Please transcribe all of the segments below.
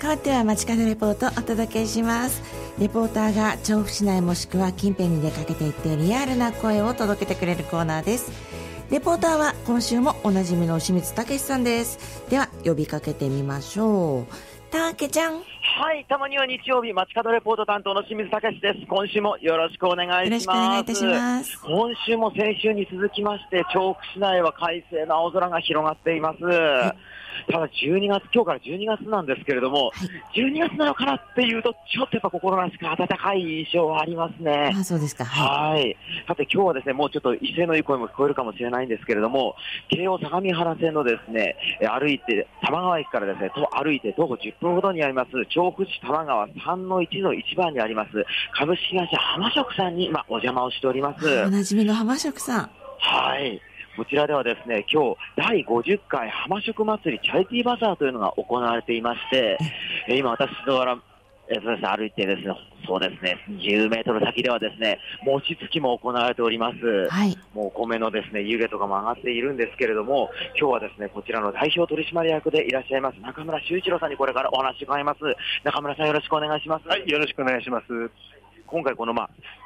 代わっては街角レポートお届けします。レポーターが調布市内もしくは近辺に出かけていってリアルな声を届けてくれるコーナーです。レポーターは今週もおなじみの清水武さんです。では呼びかけてみましょう。たけちゃん。 はい、たまには日曜日街角レポート担当の清水武です。今週もよろしくお願いします。 よろしくお願いいたします。 今週も先週に続きまして調布市内は快晴な青空が広がっています。ただ12月、今日から12月なんですけれども、12月なのかなっていうとちょっとやっぱ心なしか暖かい印象はありますね。 あ、そうですか。 はい。さて今日はですね、もうちょっと威勢のいい声も聞こえるかもしれないんですけれども、京王相模原線のですね、歩いて多摩川駅からですね、歩いて徒歩10分ほどにあります調布市多摩川3-1の1番にあります株式会社浜食さんに今お邪魔をしております。 おなじみの浜食さん。 はい。こちらではですね、今日第50回浜食祭りチャリティーバザーというのが行われていまして、今私の歩いてですね、そうですね、10メートル先ではですね、餅つきも行われております。 はい。 もうお米のですね、湯気とかも上がっているんですけれども、今日はですね、こちらの代表取締役でいらっしゃいます中村修一郎さんにこれからお話を伺います。中村さんよろしくお願いします。 はい、よろしくお願いします。 今回この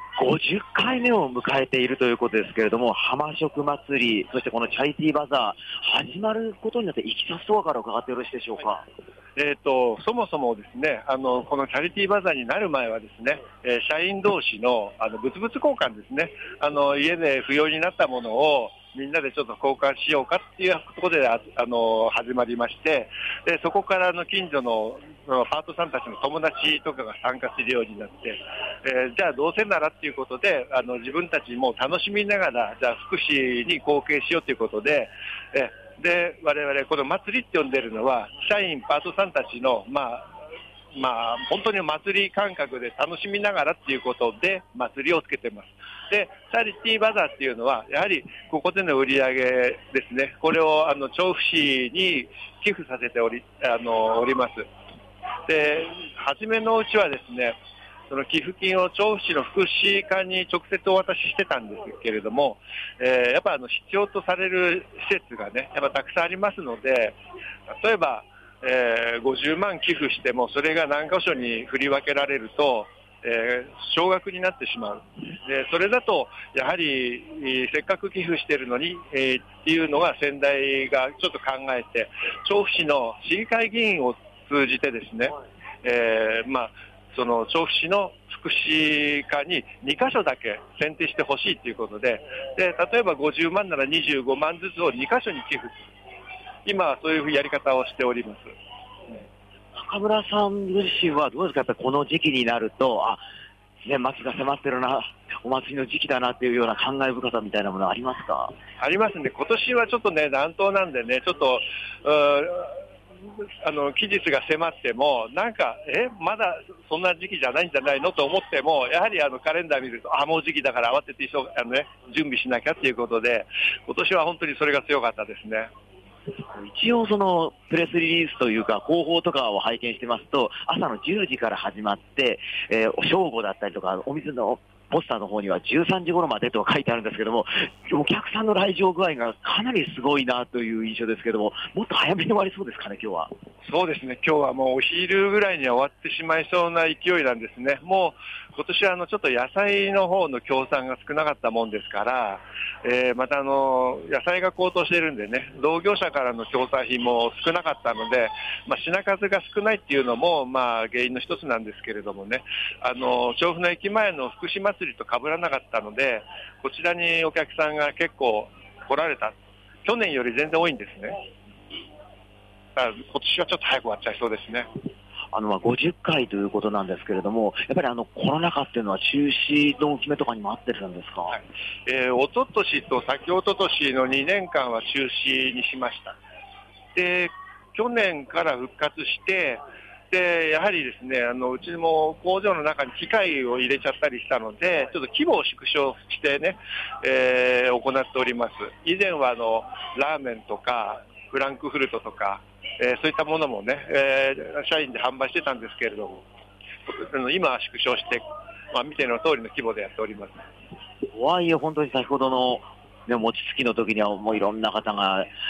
50回目を迎えているということですけれども、浜食祭り、そしてこのチャリティーバザー、始まることによっていきさつとかから伺ってよろしいでしょうか。 そもそもですね、このチャリティーバザーになる前はですね、社員同士の物々交換ですね、家で不要になったものをみんなでちょっと交換しようかっていうことで始まりまして、でそこから近所のパートさんたちの友達とかが参加するようになって、じゃあどうせならっていうことで自分たちも楽しみながらじゃあ福祉に貢献しようということで、で我々この祭りって呼んでるのは社員パートさんたちの本当に祭り感覚で楽しみながらっていうことで祭りをつけてます。でチャリティーバザーっていうのはやはりここでの売り上げですね、これを調布市に寄付させております。で初めのうちはですね、その寄付金を調布市の福祉課に直接お渡ししてたんですけれども、やっぱ必要とされる施設がねやっぱたくさんありますので、例えば50万寄付してもそれが何箇所に振り分けられると、少額になってしまう。でそれだとやはり、せっかく寄付しているのに、っていうのが先代がちょっと考えて、調布市の市議会議員を通じてですね、その調布市の福祉課に2箇所だけ選定してほしいということで、例えば50万なら25万ずつを2箇所に寄付する。今はそういうやり方をしております。 中村さん自身はどうですか、やっぱりこの時期になると、年末が迫ってるな、お祭りの時期だなっていうような感慨深さみたいなものありますか？ ありますね。今年はちょっとね、暖冬なんでね、ちょっと、期日が迫っても、なんか、まだそんな時期じゃないんじゃないのと思っても、やはりカレンダー見ると、もう時期だから慌てて準備しなきゃっていうことで、今年は本当にそれが強かったですね。 一応そのプレスリリースというか広報とかを拝見してますと、朝の10時から始まって、正午だったりとかお店のポスターの方には13時頃までと書いてあるんですけども、お客さんの来場具合がかなりすごいなという印象ですけども、もっと早めに終わりそうですかね、今日は。 そうですね、今日はもうお昼ぐらいには終わってしまいそうな勢いなんですね。もう今年はちょっと野菜の方の協賛が少なかったもんですから、また野菜が高騰してるんでね、同業者からの協賛費も少なかったので、品数が少ないっていうのも原因の一つなんですけれどもね、調布の駅前の福祉祭りと被らなかったので、こちらにお客さんが結構来られた。去年より全然多いんですね。だから今年はちょっと早く終わっちゃいそうですね。 50回ということなんですけれども、やっぱりコロナ禍っていうのは中止の決めとかにもあってるんですか？ はい、一昨年と先一昨年の2年間は中止にしました。で、去年から復活して、でやはりですね、うちも工場の中に機械を入れちゃったりしたので、ちょっと規模を縮小してね、行っております。以前はラーメンとかフランクフルトとか、そういったものもね、社員で販売してたんですけれども、今は縮小して、見ての通りの規模でやっております。 とはいえ本当に先ほどの、餅つきの時にはもういろんな方が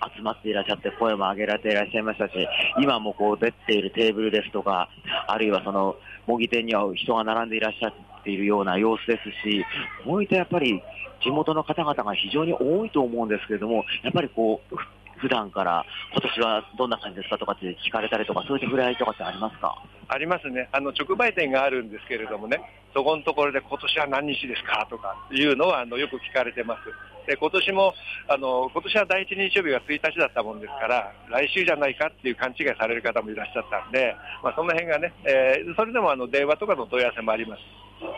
集まっていらっしゃって声も上げられていらっしゃいましたし、今もこう出ているテーブルですとか、あるいはその模擬店には人が並んでいらっしゃっているような様子ですし、こういったやっぱり地元の方々が非常に多いと思うんですけれども、やっぱりこう普段から今年はどんな感じですかとかって聞かれたりとか、そういった触れ合いとかってありますか？ ありますね。直売店があるんですけれどもね、そこのところで今年は何日ですかとかいうのはよく聞かれてます。で、今年も今年は第一日曜日が1日だったもんですから、来週じゃないかっていう勘違いされる方もいらっしゃったんで、その辺がね、それでも電話とかの問い合わせもあります。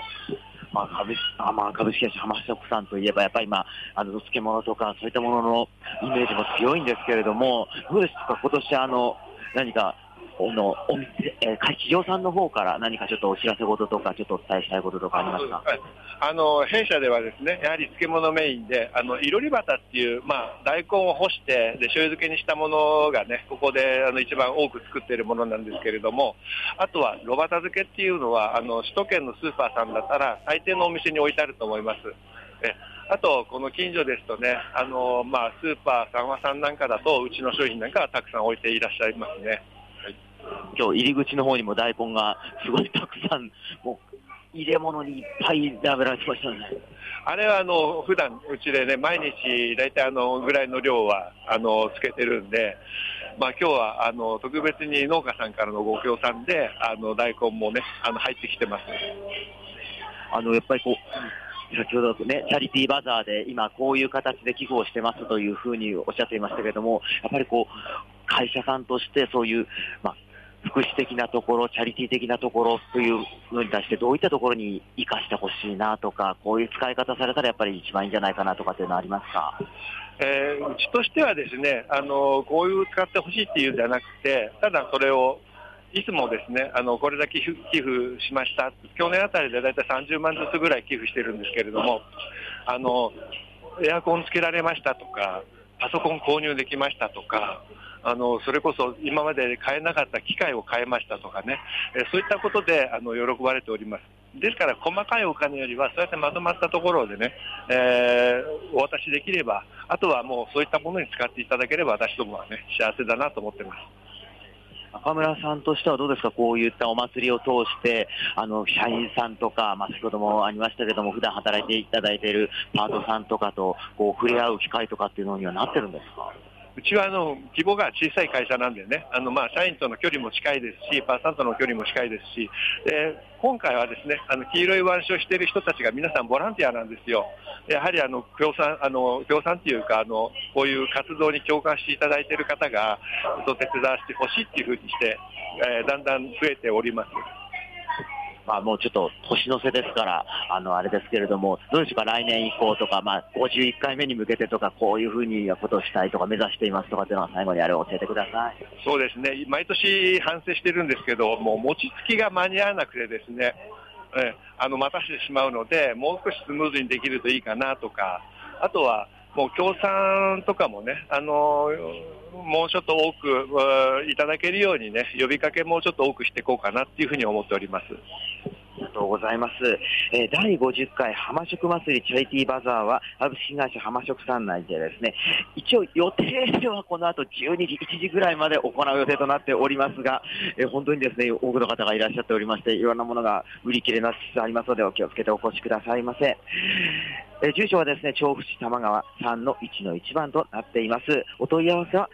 株式会社浜食さんといえば、やっぱり漬物とかそういったもののイメージも強いんですけれども、どうですか、今年何か企業さんの方から何かちょっとお知らせ事とか、ちょっとお伝えしたいこととかありますか？ 弊社ではですね、やはり漬物メインで、いろりバタっていう、大根を干して、で、醤油漬けにしたものがね、ここで一番多く作っているものなんですけれども、あとは、炉端漬けっていうのは、首都圏のスーパーさんだったら、大抵のお店に置いてあると思います。あと、この近所ですとね、スーパーさんまさんなんかだと、うちの商品なんかはたくさん置いていらっしゃいますね。 今日入り口の方にも大根がすごいたくさん、もう入れ物にいっぱい並べられてましたね。 あれは普段うちでね、毎日大体ぐらいの量はつけてるんで、今日は特別に農家さんからのご協賛で大根もね入ってきてます。 やっぱりこう先ほどね、チャリティーバザーで今こういう形で寄付をしてますというふうにおっしゃっていましたけれども、やっぱりこう会社さんとしてそういう、福祉的なところ、チャリティー的なところというのに対してどういったところに生かしてほしいなとか、こういう使い方されたらやっぱり一番いいんじゃないかなとかっていうのはありますか？ うちとしてはですね、こういう使ってほしいっていうんじゃなくて、ただそれをいつもですね、これだけ寄付しました、去年あたりでだいたい30万ずつぐらい寄付してるんですけれども、エアコンつけられましたとか、パソコン購入できましたとか、それこそ今まで買えなかった機械を買えましたとかね、そういったことで喜ばれております。ですから細かいお金よりはそうやってまとまったところでね、お渡しできれば、あとはもうそういったものに使っていただければ私どもはね幸せだなと思ってます。 中村さんとしてはどうですか、こういったお祭りを通して社員さんとか、先ほどもありましたけども、普段働いていただいているパートさんとかとこう触れ合う機会とかっていうのにはなってるんですか？ うちは規模が小さい会社なんでね、社員との距離も近いですし、パートさんとの距離も近いですし、今回はですね、黄色い腕章をしている人たちが皆さんボランティアなんですよ。やはり協賛っていうか、こういう活動に共感していただいている方が、手伝わせてほしいっていうふうにして、だんだん増えております。 もうちょっと年の瀬ですから、あれですけれども、どうでしょうか、来年以降とか、51回目に向けてとか、こういうふうにことをしたいとか、目指していますとかっていうのは、最後にあれを教えてください。 そうですね、毎年反省してるんですけど、もう餅つきが間に合わなくてですね、待たせてしまうので、もう少しスムーズにできるといいかなとか、あとは、もう協賛とかもね、もうちょっと多くいただけるようにね、呼びかけもうちょっと多くしていこうかなっていうふうに思っております。 ありがとうございます。第50回浜食祭りチャリティーバザーは株式会社浜食さん内でですね、一応予定ではこの後12時、1時ぐらいまで行う予定となっておりますが、本当にですね、多くの方がいらっしゃっておりまして、いろんなものが売り切れなつつありますので、お気をつけてお越しくださいませ。住所はですね、調布市玉川 3-1-1 番となっています。お問い合わせは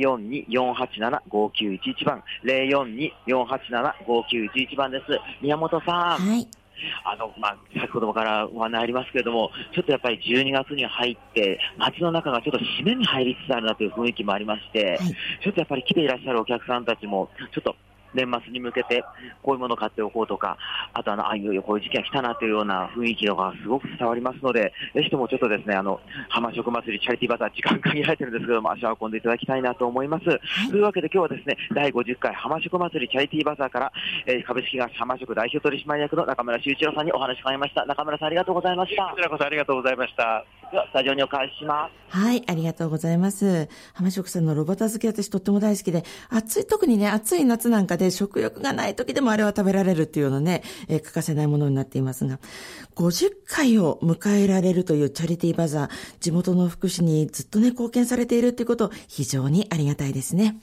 042-487-5911 番、042-487-5911 番です。宮本さん。 はい。 先ほどからお話ありますけれども、ちょっとやっぱり12月に入って、街の中がちょっと締めに入りつつあるなという雰囲気もありまして、ちょっとやっぱり来ていらっしゃるお客さんたちも、ちょっと年末に向けてこういうものを買っておこうとか、あといよいよこういう時期が来たなというような雰囲気のがすごく伝わりますので、ぜひともちょっとですね、浜食祭りチャリティーバザー時間限られてるんですけども、足を運んでいただきたいなと思います。というわけで今日はですね、第50回浜食祭りチャリティーバザーから、株式会社浜食代表取締役の中村修一郎さんにお話を伺いました。中村さん、ありがとうございました。 こちらこそありがとうございました。 では、スタジオにお返しします。 はい、ありがとうございます。浜食さんの炉端漬け、私とっても大好きで、特にね、暑い夏なんかで食欲がない時でもあれは食べられるっていうようなね、欠かせないものになっていますが、50回を迎えられるというチャリティーバザー、地元の福祉にずっとね、貢献されているっていうこと、非常にありがたいですね。